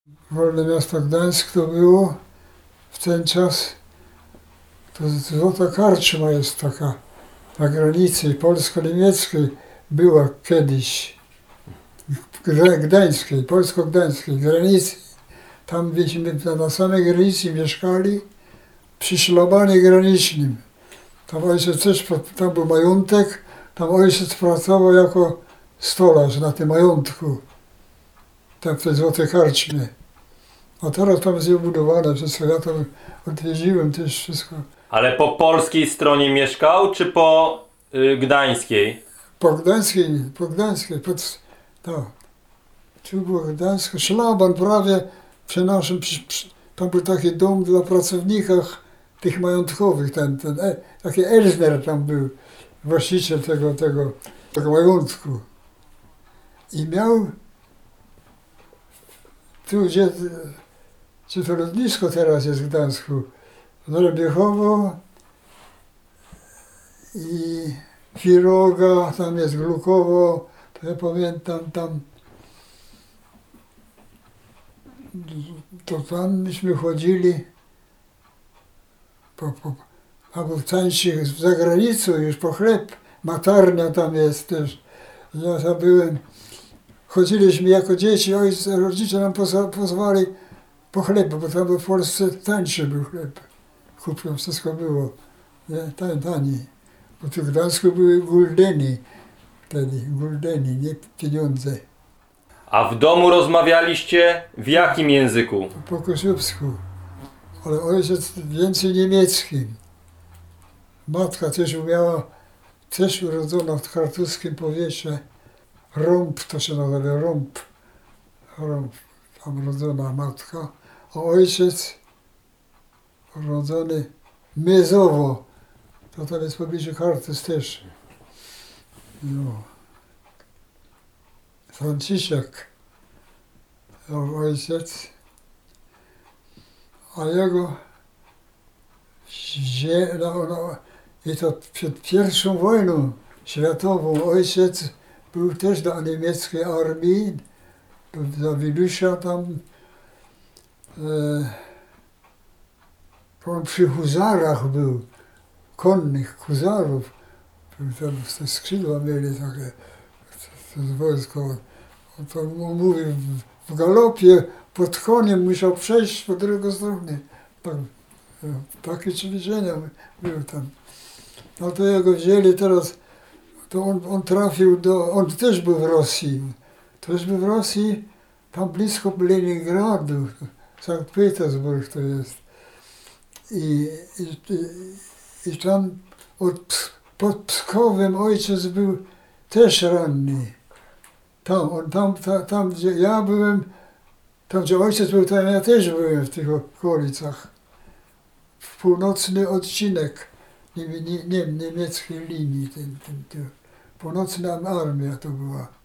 Wolne Miasto Gdańsk to było w ten czas, to Złota Karczma jest taka na granicy polsko-niemieckiej była kiedyś, gdańskiej, polsko-gdańskiej granicy. Tam byliśmy na samej granicy mieszkali, przy szlabanie granicznym. Tam ojciec też, tam był majątek, tam ojciec pracował jako stolarz na tym majątku, tam w tej Złotej Karczmie. A teraz tam jest budowane wszystko, ja tam odwiedziłem też wszystko. Ale po polskiej stronie mieszkał, czy po gdańskiej? Po gdańskiej, tak. Tu było Gdańsko, szlaban prawie przy naszym, tam był taki dom dla pracowników tych majątkowych, taki Elsner tam był, właściciel tego majątku. I miał tu, gdzie to lotnisko teraz jest w Gdańsku, Rebiechowo i Piroga, tam jest Glukowo, to ja pamiętam tam, to tam myśmy chodzili albo tańszych za granicą już po chleb, matarnia tam jest też. Ja tam byłem, chodziliśmy jako dzieci, rodzice nam pozwali po chleb, bo tam w Polsce tańszy był chleb. Kupią, wszystko było taniej. Bo tu w Gdańsku były guldeny wtedy, nie pieniądze. A w domu rozmawialiście w jakim języku? Po koszubsku, ale ojciec więcej niemieckim. Matka też umiała, też urodzona w kartuskim powiesie. Rąb to się nazywa, rąb, tam urodzona matka. A ojciec urodzony Miezowo, to tam jest w pobliżu Kartus też. No. Franciszek, ojciec, a jego i to przed pierwszą wojną światową ojciec był też do niemieckiej armii, do Wilusia tam, on przy huzarach był, konnych huzarów, tam te skrzydła mieli takie, to wojsko. On mówił, w galopie pod koniem musiał przejść po drugą stronę. Takie ćwiczenia były tam. No to jego wzięli teraz, to on trafił on też był w Rosji. Też był w Rosji, tam blisko Leningradu, Sankt Petersburg to jest. I tam pod Pskowem ojciec był też ranny. Tam gdzie ja byłem, tam gdzie ojciec był, tam ja też byłem w tych okolicach. W północny odcinek niemieckiej linii, północna armia to była.